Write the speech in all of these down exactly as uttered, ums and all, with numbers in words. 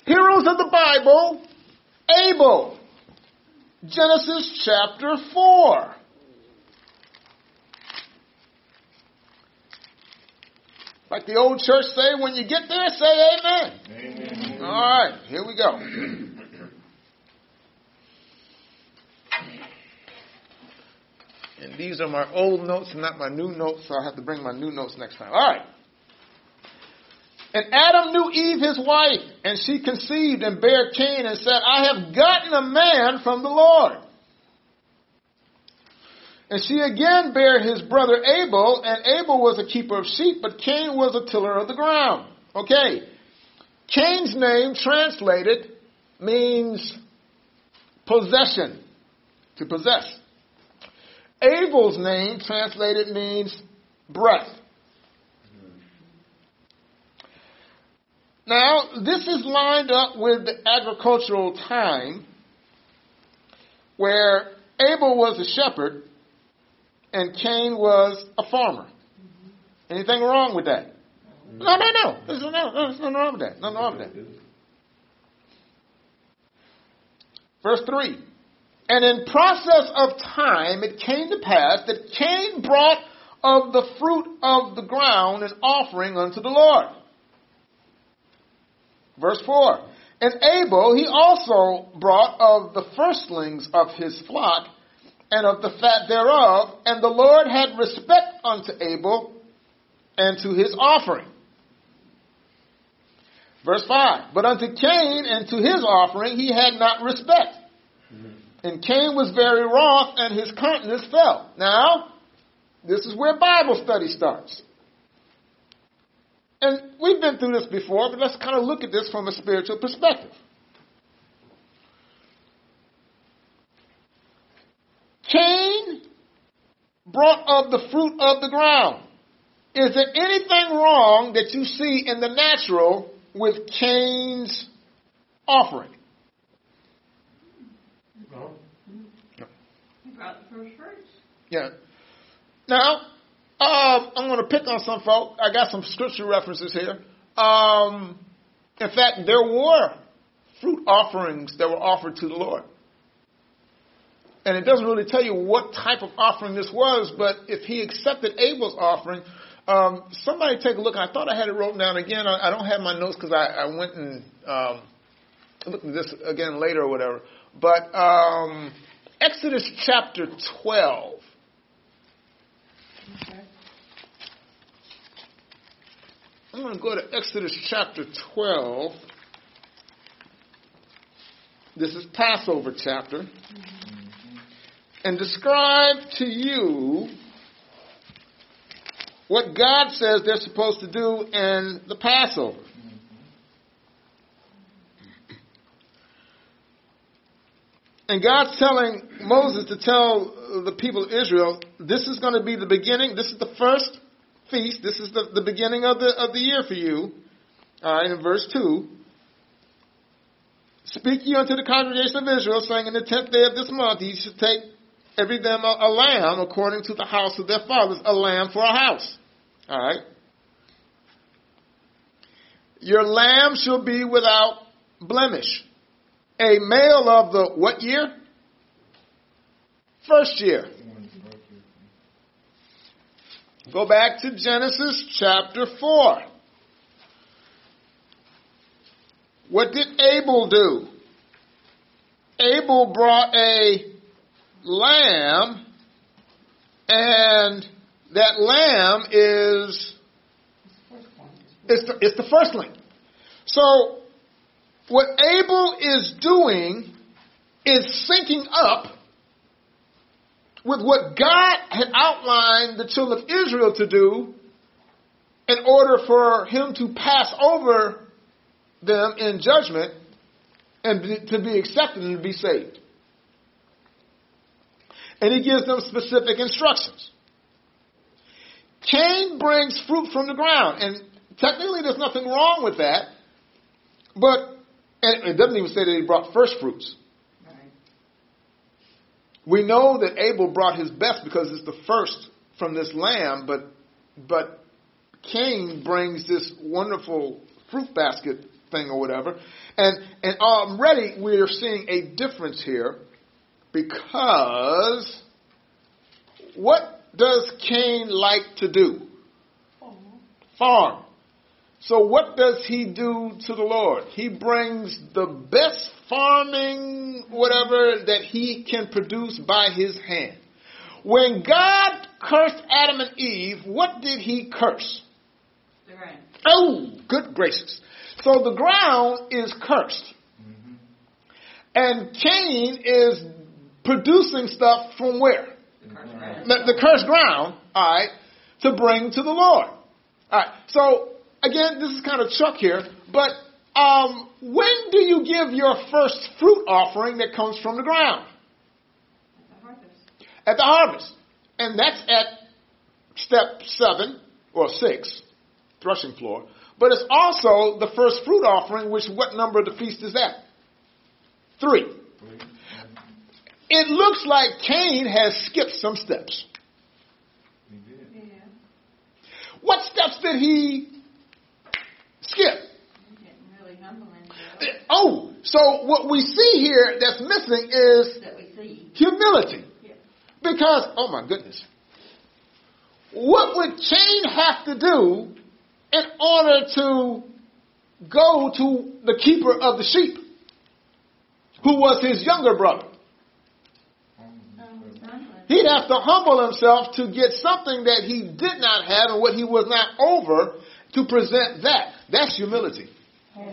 Heroes of the Bible, Abel. Genesis chapter four. Like the old church say, when you get there, say amen. Amen. All right, here we go. And these are my old notes and not my new notes, so I'll have to bring my new notes next time. All right. And Adam knew Eve his wife, and she conceived and bare Cain and said, I have gotten a man from the Lord. And she again bare his brother Abel, and Abel was a keeper of sheep, but Cain was a tiller of the ground. Okay. Cain's name translated means possession, to possess. Abel's name translated means breath. Now, this is lined up with the agricultural time where Abel was a shepherd and Cain was a farmer. Anything wrong with that? No, no, no. There's, no, no, there's nothing wrong with that. Nothing wrong with that. Verse three. And in process of time it came to pass that Cain brought of the fruit of the ground an offering unto the Lord. Verse four. And Abel, he also brought of the firstlings of his flock and of the fat thereof, and the Lord had respect unto Abel and to his offering. Verse five. But unto Cain and to his offering he had not respect. Mm-hmm. And Cain was very wroth, and his countenance fell. Now, this is where Bible study starts. And we've been through this before, but let's kind of look at this from a spiritual perspective. Cain brought of the fruit of the ground. Is there anything wrong that you see in the natural with Cain's offering? No. He brought the first fruits. Yeah. Now, um, I'm going to pick on some folk. I got some scripture references here. Um, in fact, there were fruit offerings that were offered to the Lord. And it doesn't really tell you what type of offering this was, but if he accepted Abel's offering, um, somebody take a look. I thought I had it wrote down again. I, I don't have my notes because I, I went and um, looked at this again later or whatever. But um, Exodus chapter twelve. Okay. I'm going to go to Exodus chapter twelve. This is Passover chapter. Mm-hmm. And describe to you what God says they're supposed to do in the Passover. And God's telling Moses to tell the people of Israel, this is going to be the beginning. This is the first feast. This is the, the beginning of the of the year for you. All right, in verse two. Speak ye unto the congregation of Israel, saying, in the tenth day of this month ye should take every them a, a lamb according to the house of their fathers, a lamb for a house. All right. Your lamb shall be without blemish. A male of the what year? First year. Go back to Genesis chapter four. What did Abel do? Abel brought a lamb, and that lamb is it's the, it's the firstling. So what Abel is doing is syncing up with what God had outlined the children of Israel to do in order for him to pass over them in judgment and be, to be accepted and to be saved. And he gives them specific instructions. Cain brings fruit from the ground. And technically there's nothing wrong with that. But and it doesn't even say that he brought first fruits. Right. We know that Abel brought his best because it's the first from this lamb. But, but Cain brings this wonderful fruit basket thing or whatever. And, and already we're seeing a difference here because what does Cain like to do? Farm. So what does he do to the Lord? He brings the best farming, whatever, that he can produce by his hand. When God cursed Adam and Eve, what did he curse? The ground. Oh, good gracious. So the ground is cursed. Mm-hmm. And Cain is producing stuff from where? The cursed ground. The, the cursed ground, all right, to bring to the Lord. All right, so again, this is kind of Chuck here, but um, when do you give your first fruit offering that comes from the ground? At the harvest. At the harvest. And that's at step seven or six, threshing floor. But it's also the first fruit offering, which what number of the feast is that? Three. It looks like Cain has skipped some steps. Yeah. What steps did he skip? Getting really humble into it. Oh, so what we see here that's missing is That we see. humility. Yeah. Because, oh my goodness, what would Cain have to do in order to go to the keeper of the sheep, who was his younger brother? He'd have to humble himself to get something that he did not have and what he was not over to present that. That's humility. Yeah.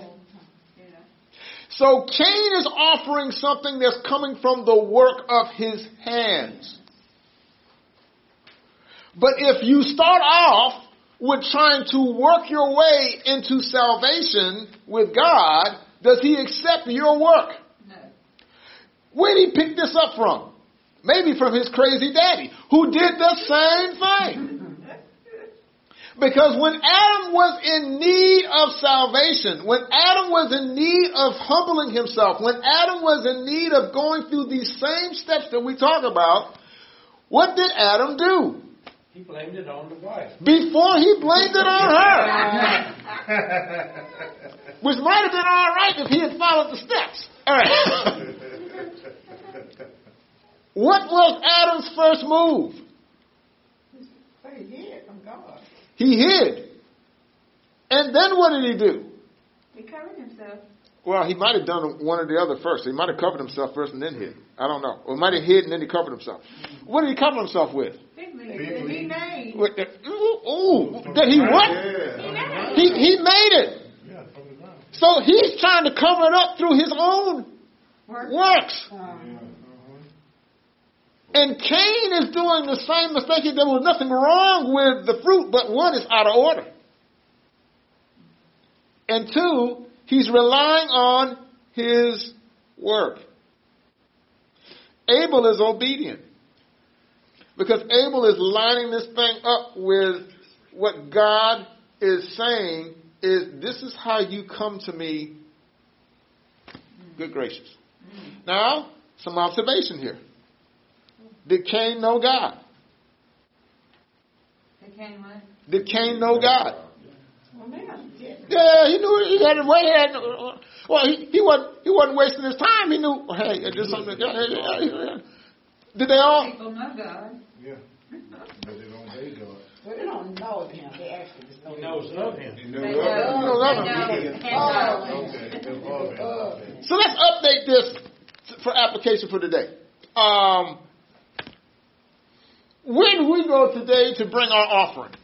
So Cain is offering something that's coming from the work of his hands. But if you start off with trying to work your way into salvation with God, does he accept your work? No. Where did he pick this up from? Maybe from his crazy daddy, who did the same thing. Because when Adam was in need of salvation, when Adam was in need of humbling himself, when Adam was in need of going through these same steps that we talk about, what did Adam do? He blamed it on the wife. Before he blamed it on her. Which might have been all right if he had followed the steps. All right. What was Adam's first move? He hid from God. He hid. And then what did he do? He covered himself. Well, he might have done one or the other first. He might have covered himself first and then hid. I don't know. Or he might have hid and then he covered himself. What did he cover himself with? Fig leaves that he made. With the, ooh, ooh, did he what? Yeah. He, he made it. So he's trying to cover it up through his own Work. works. Um, And Cain is doing the same mistake. There was nothing wrong with the fruit, but one is out of order. And two, he's relying on his work. Abel is obedient. Because Abel is lining this thing up with what God is saying is, this is how you come to me. Good gracious. Now, some observation here. Did Cain know God? Did Cain what? Did Cain know God? Well, man, he did. Yeah, he knew he had to wait. Had, well, he, he wasn't he wasn't wasting his time. He knew, hey, there's something. Did they all? People know God. Yeah. But they don't obey God. Well, they don't know him. They actually just know He knows of him. They He know. knows They of him. know. Okay. They're of him. So let's update this for application for today. Um, where do we go today to bring our offering?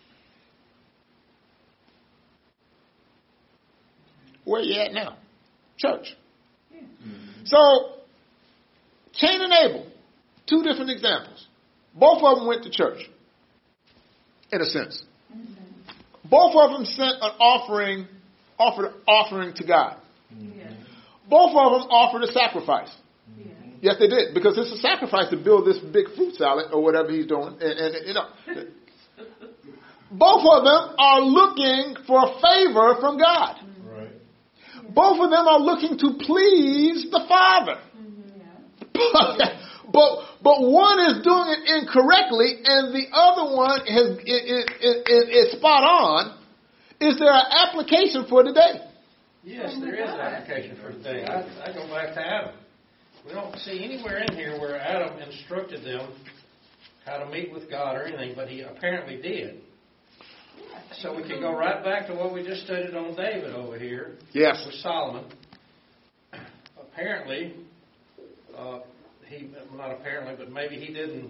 Where you at now? Church. Yeah. So, Cain and Abel, two different examples. Both of them went to church, in a sense. Both of them sent an offering, offered an offering to God. Yeah. Both of them offered a sacrifice. Yeah. Yes, they did, because it's a sacrifice to build this big fruit salad or whatever he's doing. And, and you know, both of them are looking for favor from God. Right. Both of them are looking to please the Father. Yeah. but but one is doing it incorrectly, and the other one has is, is, is, is spot on. Is there an application for today? Yes, there is an application for today. I, I go back to Adam. We don't see anywhere in here where Adam instructed them how to meet with God or anything, but he apparently did. So we can go right back to what we just studied on David over here. Yes. With Solomon. Apparently, uh, he, not apparently, but maybe he didn't,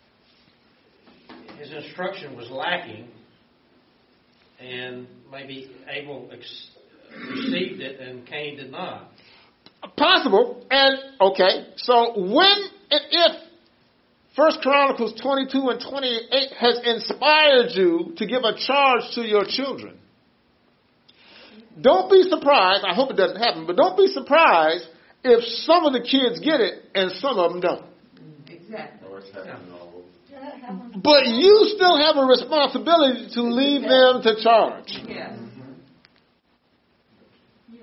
his instruction was lacking, and maybe Abel ex- received it and Cain did not. Possible. And, okay, so when and if First Chronicles twenty-two and twenty-eight has inspired you to give a charge to your children, don't be surprised, I hope it doesn't happen, but don't be surprised if some of the kids get it and some of them don't. Exactly. Oh, it's happening all over. But you still have a responsibility to leave them to charge. Yes. Yes.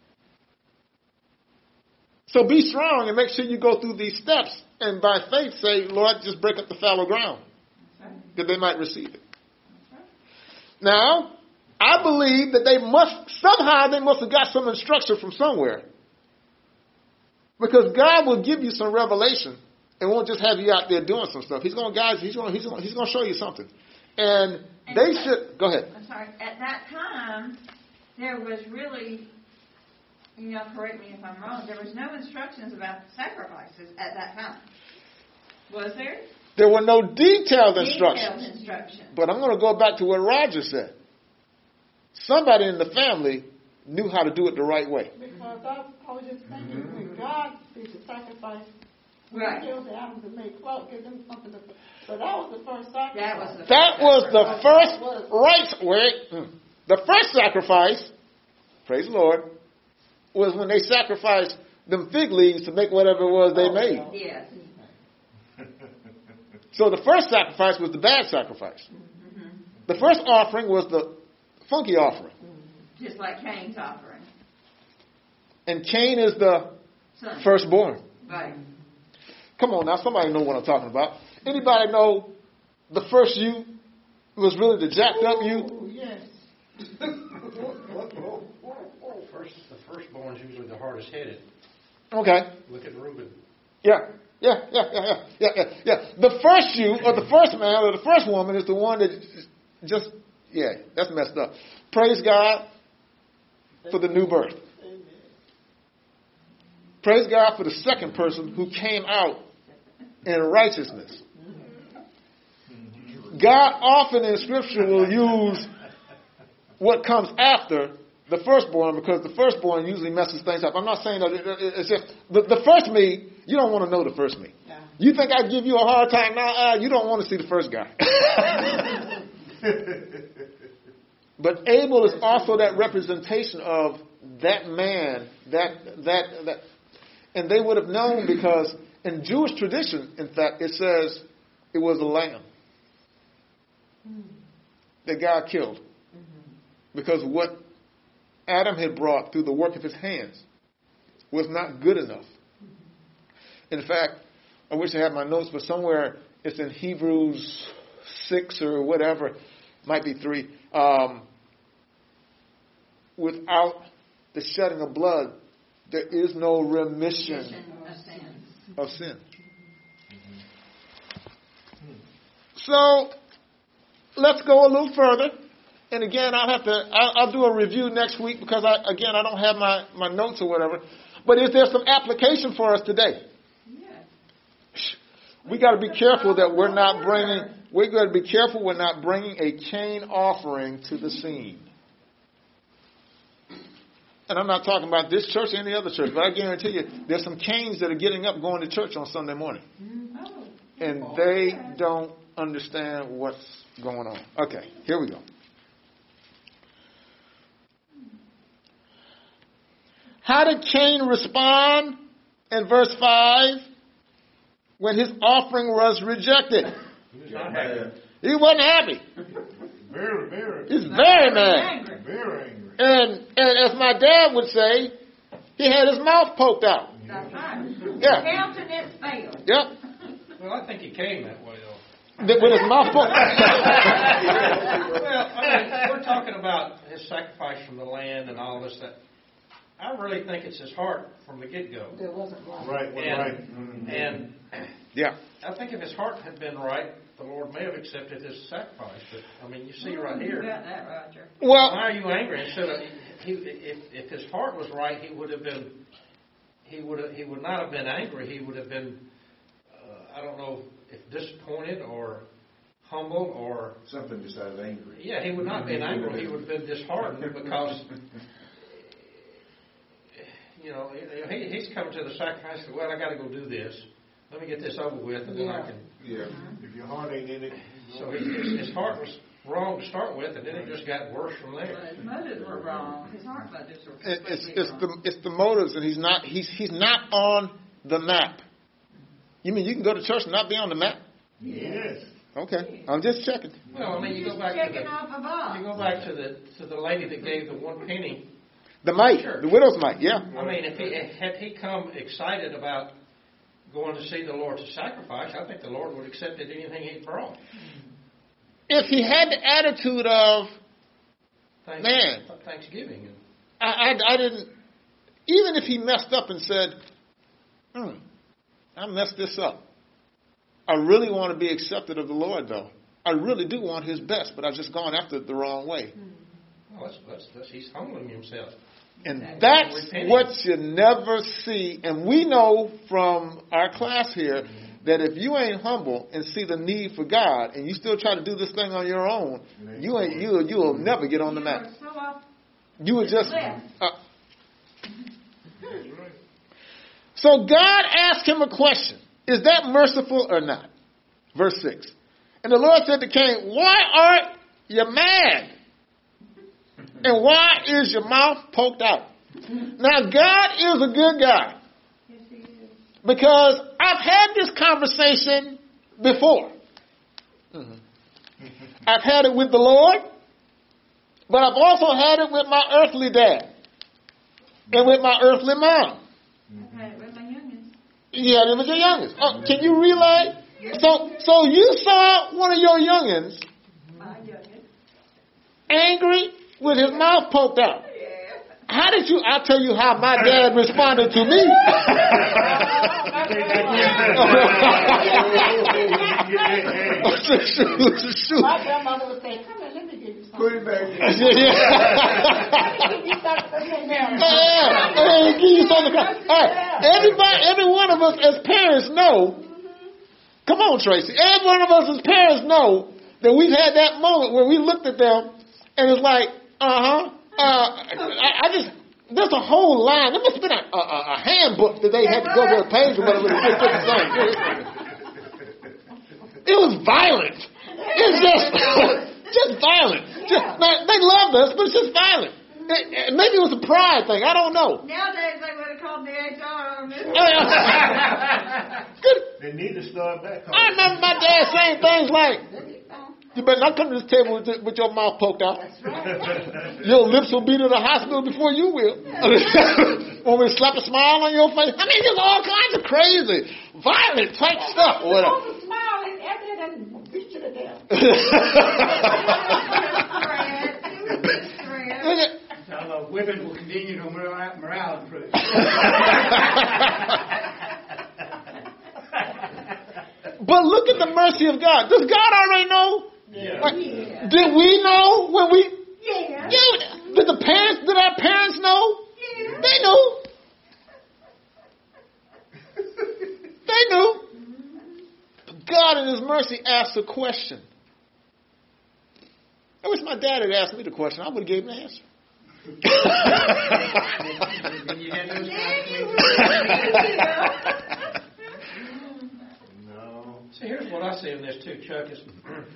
So be strong and make sure you go through these steps and by faith say, Lord, just break up the fallow ground That's right. that they might receive it. That's right. Now, I believe that they must, somehow they must have got some instruction from somewhere. Because God will give you some revelation and won't just have you out there doing some stuff. He's going to guide you. He's going, he's going, he's going to show you something. And, And they so- should, go ahead. I'm sorry. At that time, there was really, you know, correct me if I'm wrong, there was no instructions about sacrifices at that time. Was there? There were no detailed instructions. Detailed instructions. But I'm going to go back to what Roger said. Somebody in the family knew how to do it the right way. Because I, I was just thinking, when God did the sacrifice, when Right. he tells the animals to make cloth, give them something to, so that was the first sacrifice. That was the That was the first right. Wait, mm. the first sacrifice, praise the Lord, was when they sacrificed them fig leaves to make whatever it was they made. Yes. So the first sacrifice was the bad sacrifice. Mm-hmm. The first offering was the funky offering, Just like Cain's offering. and Cain is the Son. firstborn. Right. Come on now, somebody know what I'm talking about. Anybody know the first you was really the jacked up you? Oh, yes. First, the firstborn is usually the hardest headed. Okay. Look at Reuben. Yeah, yeah, yeah, yeah, yeah, yeah, yeah, yeah. The first you, or the first man, or the first woman is the one that just, yeah, that's messed up. Praise God for the new birth. Praise God for the second person who came out in righteousness. God often in Scripture will use what comes after the firstborn, because the firstborn usually messes things up. I'm not saying that it, it, it's just the, the first me. You don't want to know the first me. Yeah. You think I give you a hard time now? Uh, you don't want to see the first guy. But Abel is also that representation of that man, that that that, and they would have known because in Jewish tradition, in fact, it says it was a lamb that God killed because what Adam had brought through the work of his hands was not good enough. In fact, I wish I had my notes, but somewhere it's in Hebrews six or whatever, might be three. Um, without the shedding of blood, there is no remission Remission of sins. of sin. So let's go a little further. And again, I'll have to, I'll, I'll do a review next week because I, again, I don't have my, my notes or whatever. But is there some application for us today? Yes. We got to be careful that we're not bringing, we got to be careful we're not bringing a Cain offering to the scene. And I'm not talking about this church or any other church, but I guarantee you there's some Cains that are getting up going to church on Sunday morning. Oh. And they don't understand what's going on. Okay, here we go. How did Cain respond in verse five when his offering was rejected? He was not happy. He wasn't happy. Very, very, He's very mad. Angry. very angry. And, and as my dad would say, he had his mouth poked out. That's right. Yeah. Countenance failed. Yep. Well, I think he came that way, though. With his mouth poked Well, I mean, we're talking about his sacrifice from the land and all this. That I really think it's his heart from the get-go. It wasn't right. Right, well, And, right. Mhm. and Yeah. I think if his heart had been right, the Lord may have accepted his sacrifice. But, I mean, you see right You here, got that, Roger. Well, why are you angry? Instead of, he, if, if his heart was right, he would have been, he would have, he would not have been angry. He would have been, uh, I don't know if disappointed or humble or, Something besides angry. yeah, he would not have been angry. He would have been disheartened because, you know, he, he's come to the sacrifice. Well, I got to go do this. Let me get this over with, and then I can. Yeah. If your heart ain't in it. So his, his, his heart was wrong to start with, and then it just got worse from But there. his motives were wrong. His heart motives were it- it's completely it's wrong. the it's the motives, and he's not he's he's not on the map. You mean you can go to church and not be on the map? Yes. Okay, I'm just checking. Well, I mean, you go Just back to checking the off a box. you go back to the to the lady that gave the one penny. The mite, Sure. the widow's mite, yeah. I mean, if he had he come excited about going to see the Lord to sacrifice, I think the Lord would have accepted anything he brought. If he had the attitude of, Thanks, Man. Thanksgiving. I, I, I didn't, even if he messed up and said, hmm, I messed this up. I really want to be accepted of the Lord, though. I really do want his best, but I've just gone after it the wrong way. Well, that's, that's, that's, he's humbling himself. And that's Repenting. what you never see. And we know from our class here that if you ain't humble and see the need for God, and you still try to do this thing on your own, you ain't you you will never get on the You map. were so off You will just. left. Uh, so God asked him a question: is that merciful or not? Verse six. And the Lord said to Cain, "Why art you mad? And why is your mouth poked out?" Now, God is a good guy, Yes, he is. because I've had this conversation before. I've had it with the Lord, but I've also had it with my earthly dad and with my earthly mom. I've had it with my youngest. Yeah, it was your youngest. Oh, can you relay? So, so you saw one of your youngins My youngest. angry with his mouth poked out. Yeah. How did you? I'll tell you how my dad responded to me. Shoot. My grandmother would say, come here, let me give you something. Put it back in. Yeah. Give you something. Yeah, yeah, give you something. All right, everybody, every one of us as parents know. Come on, Tracy. Every one of us as parents know that we've had that moment where we looked at them and it's like, uh huh. Uh, I, I just there's a whole line. There must have been a, a, a handbook that they had to go to a page or whatever. To get this thing. It was violent. It's just just violent. Just, now, they loved us, but it's just violent. It, it, maybe it was a pride thing. I don't know. Nowadays they would have called the H R on this. Good. They need to start back. I remember my dad saying things like, "You better not come to this table with, with your mouth poked out. Your lips will be to the hospital before you will." When we slap a smile on your face. I mean, just all kinds of crazy, violent type stuff or whatever. Supposed to smile and after that and beat you to death. Although women will continue to morale, morale improve. But look at the mercy of God. Does God already know? Yeah. Like, did we know when we? Yeah. Yeah. Did the parents? Did our parents know? Yeah. They knew. They knew. But God in His mercy asked a question. I wish my dad had asked me the question. I would have gave him the answer. When you had those No. See, here's what I see in this too, Chuck. Is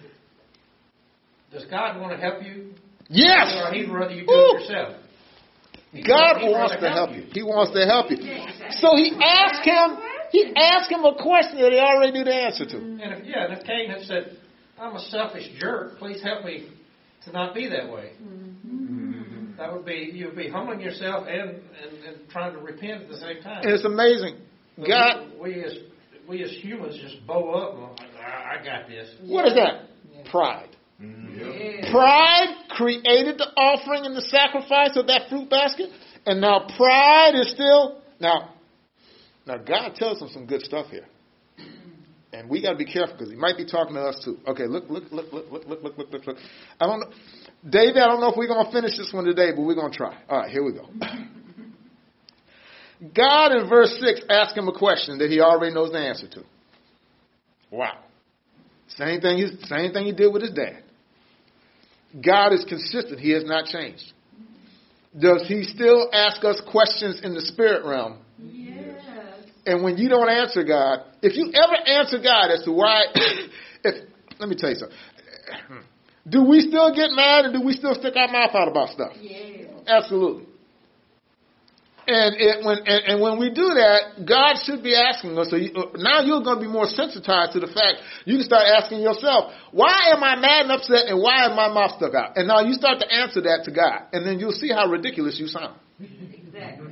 does God want to help you? Yes. Or He'd rather you do Woo. it yourself? God He'd wants rather to help you. He wants to help you. So He asked him. He asked him a question that he already knew the answer to. And if yeah, and if Cain had said, "I'm a selfish jerk. Please help me to not be that way," Mm-hmm. that would be you'd be humbling yourself and, and, and trying to repent at the same time. And it's amazing. But God, we, we as we as humans just bow up and like, I, I got this. what is that? Pride. Mm-hmm. Pride created the offering and the sacrifice of that fruit basket. And now pride is still, now, now God tells him some good stuff here. And we got to be careful because he might be talking to us too. Okay, look, look, look, look, look, look, look, look, look, look. I don't know. David, I don't know if we're going to finish this one today, but we're going to try. All right, here we go. God in verse six asks him a question that he already knows the answer to. Wow. Same thing, he, same thing he did with his dad. God is consistent. He has not changed. Does he still ask us questions in the spirit realm? Yes. And when you don't answer God, if you ever answer God as to why, if, let me tell you something. Do we still get mad and do we still stick our mouth out about stuff? Yes. Absolutely. And it, when and, and when we do that, God should be asking us. So you, now you're going to be more sensitized to the fact. You can start asking yourself, why am I mad and upset, and why is my mouth stuck out? And now you start to answer that to God, and then you'll see how ridiculous you sound. Exactly.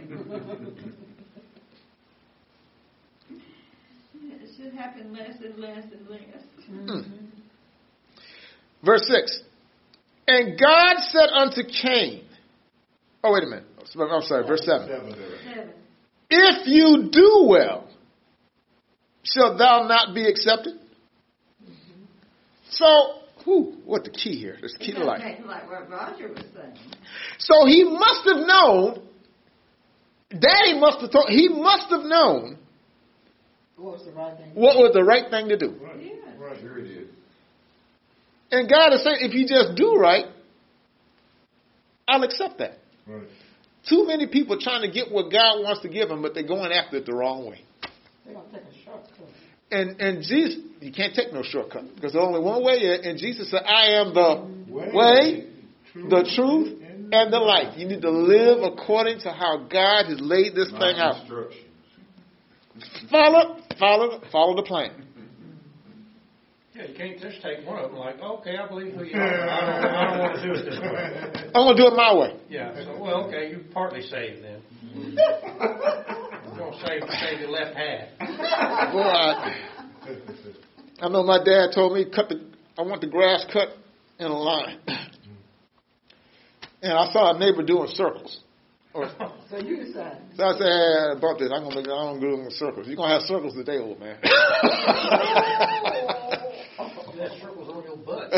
It should happen less and less and less. Mm. Verse six. And God said unto Cain. Oh, wait a minute. I'm sorry, verse seven. Seven. If you do well, shalt thou not be accepted? Mm-hmm. So, whew, what the key here? There's the key to life. Like, like what Roger was saying. So he must have known, Daddy must have told, he must have known What was the right thing? what was the right thing to do. Right. Yes. Right. Sure it is. And God is saying, if you just do right, I'll accept that. Right. Too many people trying to get what God wants to give them, but they're going after it the wrong way. They're going to take a shortcut. And and Jesus, you can't take no shortcut because there's only one way in. And Jesus said, I am the Way, way, truth, the truth, and the life. You need to live according to how God has laid this thing out. Instructions. Follow, follow, follow the plan. Yeah, you can't just take one of them like, okay, I believe who you are. I don't, I don't want to do it this way. I'm going to do it my way. Yeah, so, well, okay, you're partly saved then. You're going to save, save your left half. Boy, I, I know my dad told me, cut the. I want the grass cut in a line. And I saw a neighbor doing circles. Or, So you decide. so I said, hey, about this, I'm gonna, I don't do them in circles. You're going to have circles today, old man. That circle's on your butt.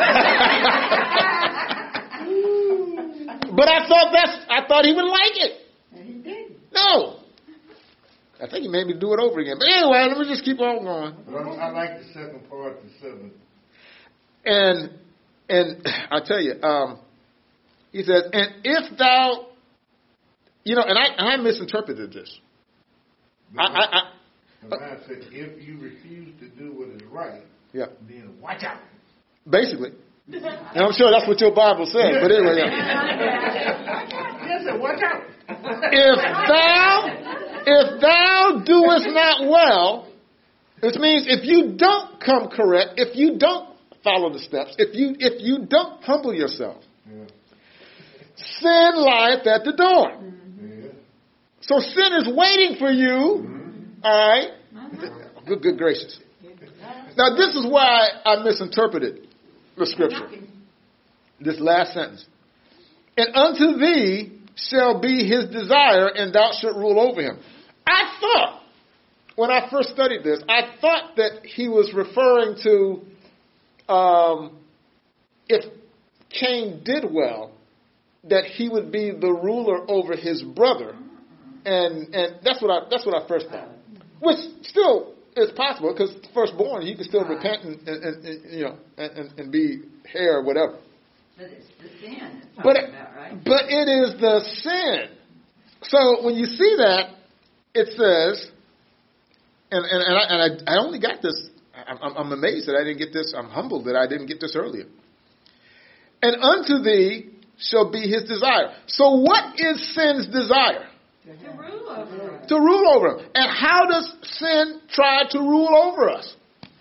But I thought that's, I thought he would like it. And he didn't. No. I think he made me do it over again. But anyway, let me just keep on going. But I, I like the second part, the seventh. And, and I tell you, um, he says, and if thou, you know, and I, and I misinterpreted this. I, I, I, The man said, if you refuse to do what is right, yeah, then watch out. basically. And I'm sure that's what your Bible says. But anyway, yeah. Yes, sir, watch out. If thou, if thou doest not well, which means if you don't come correct, if you don't follow the steps, if you if you don't humble yourself, Yeah. sin lieth at the door. Yeah. So sin is waiting for you. Mm-hmm. All right. Good, good gracious. Now this is why I misinterpreted the scripture. This last sentence. And unto thee shall be his desire, and thou shalt rule over him. I thought, when I first studied this, I thought that he was referring to um, if Cain did well, that he would be the ruler over his brother, and and that's what I that's what I first thought, which still is possible because firstborn he can still repent and, and, and, and you know and, and be heir or whatever. But it's the sin it's But talking about, right? but it is the sin. So when you see that, it says, and and, and, I, and I, I only got this. I'm, I'm amazed that I didn't get this. I'm humbled that I didn't get this earlier. And unto thee shall be his desire. So what is sin's desire? To rule over us. To rule over him. And how does sin try to rule over us?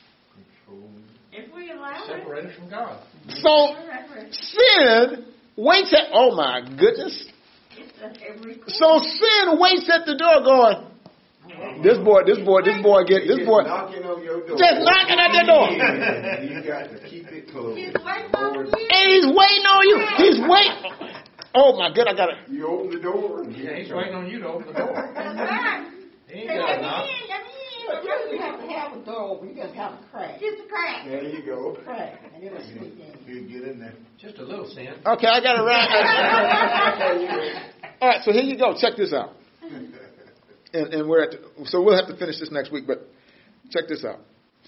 If we allow it. Separated from God. So Forever. sin waits at, oh my goodness. It's at every corner. So sin waits at the door going, this boy, this boy, this boy get, this boy, knocking on your door. just knocking at the door. You got to keep it closed. He's waiting on you. And he's waiting on you. He's waiting. Oh my God, I got it. You open the door. And Yeah, he's waiting on you to open the door. That's right. He ain't got a knock. But you don't have to have a door open. You just have a crack. Just a crack. There you go. Crack. And it'll sneak in. You get in there. Just a little sin. Okay, I got it right. All right, so here you go. Check this out. And, and we're at the, so we'll have to finish this next week, but check this out.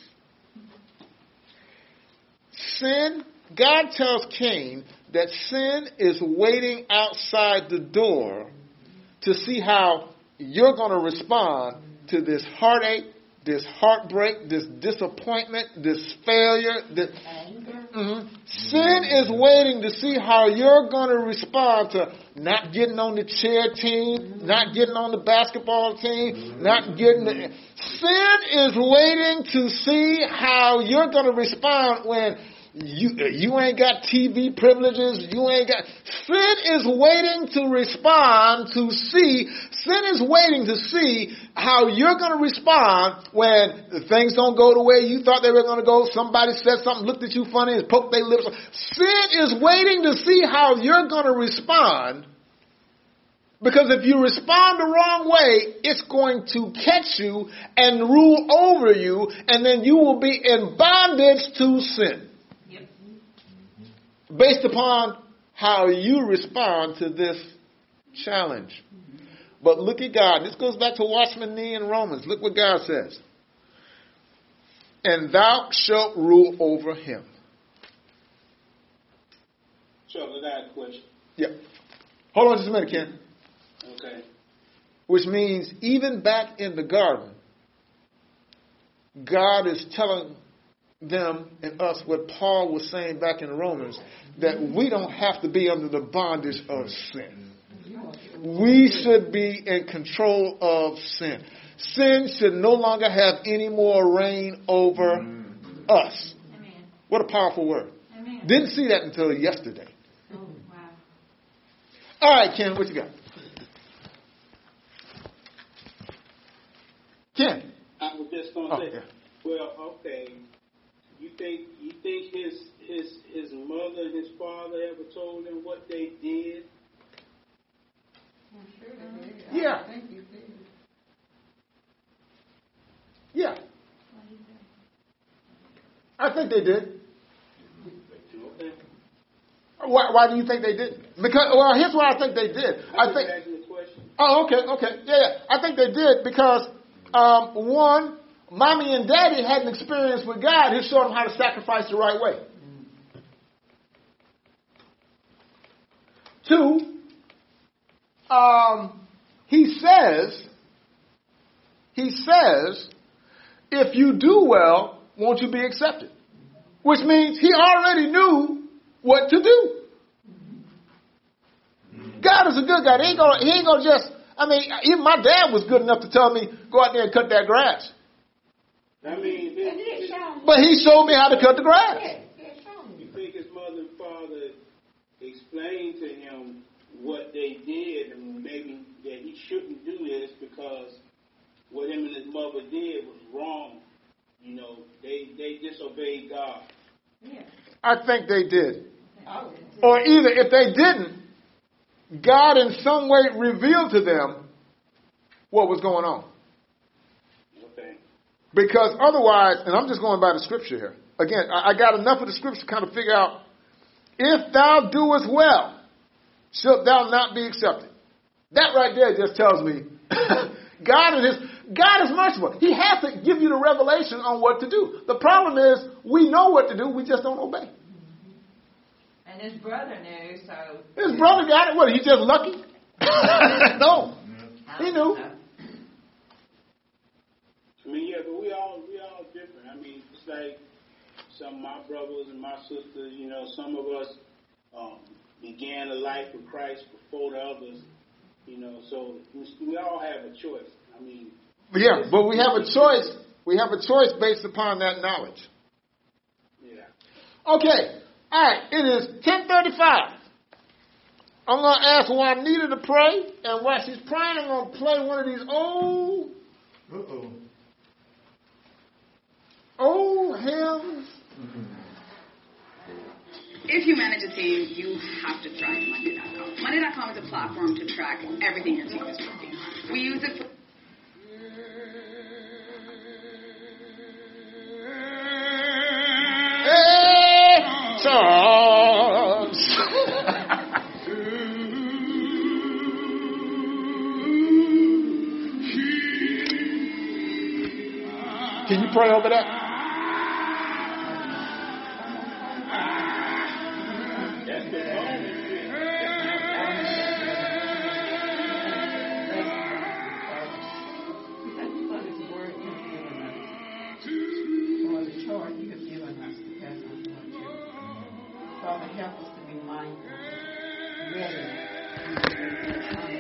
Sin, God tells Cain that sin is waiting outside the door to see how you're going to respond to this heartache, this heartbreak, this disappointment, this failure. This, mm-hmm. Sin is waiting to see how you're going to respond to not getting on the cheer team, not getting on the basketball team, not getting the... Sin is waiting to see how you're going to respond when You you ain't got T V privileges. You ain't got. Sin is waiting to respond to see. Sin is waiting to see how you're going to respond when things don't go the way you thought they were going to go. Somebody said something, looked at you funny, and poked their lips. Sin is waiting to see how you're going to respond. Because if you respond the wrong way, it's going to catch you and rule over you, and then you will be in bondage to sin. Based upon how you respond to this challenge. But look at God. This goes back to Watchman Nee in Romans. Look what God says. And thou shalt rule over him. So, I got a question. Yeah. Hold on just a minute, Ken. Okay. Which means even back in the garden, God is telling them and us what Paul was saying back in Romans, that we don't have to be under the bondage of sin. We should be in control of sin. Sin should no longer have any more reign over us. Amen. What a powerful word. Amen. Didn't see that until yesterday. Oh, wow. All right, Ken, what you got? Ken. I was just going to Oh, say, yeah. well, okay, you think you think his his his mother and his father ever told him what they did? Yeah. Yeah. I think they did. Okay. Why, why do you think they did? Because, well, here's why I think they did. I I think. asking the question. Oh, okay, okay, yeah, yeah. I think they did because um, one, mommy and daddy had an experience with God who showed them how to sacrifice the right way. Two, um, he says, he says, if you do well, won't you be accepted? Which means he already knew what to do. God is a good God. He ain't gonna, he ain't gonna just, I mean, even my dad was good enough to tell me, go out there and cut that grass. I mean, his, his, But he showed me how to cut the grass. you think his mother and father explained to him what they did and maybe that he shouldn't do this because what him and his mother did was wrong. You know, they, they disobeyed God. Yeah. I think they did. Or either if they didn't, God in some way revealed to them what was going on. Okay. Because otherwise, and I'm just going by the scripture here. Again, I, I got enough of the scripture to kind of figure out, if thou doest well, shalt thou not be accepted. That right there just tells me God is his, God is merciful. He has to give you the revelation on what to do. The problem is we know what to do, we just don't obey. And his brother knew, so. His brother got it. What, he just lucky? No. He knew. I mean, yeah, but we all we all different. I mean, it's like some of my brothers and my sisters, you know, some of us um, began a life with Christ before the others, you know, so we, we all have a choice. I mean. Yeah, but we have a choice. We have a choice based upon that knowledge. Yeah. Okay. All right. It is ten thirty-five. I'm going to ask Juanita to pray, and while she's praying, I'm going to play one of these old, Uh-oh. old hymns. if you manage a team, you have to try Monday dot com. Monday dot com is a platform to track everything your team is working on. We use it for... Hey, songs. Can you pray over that? Father, help us to be mindful, ready,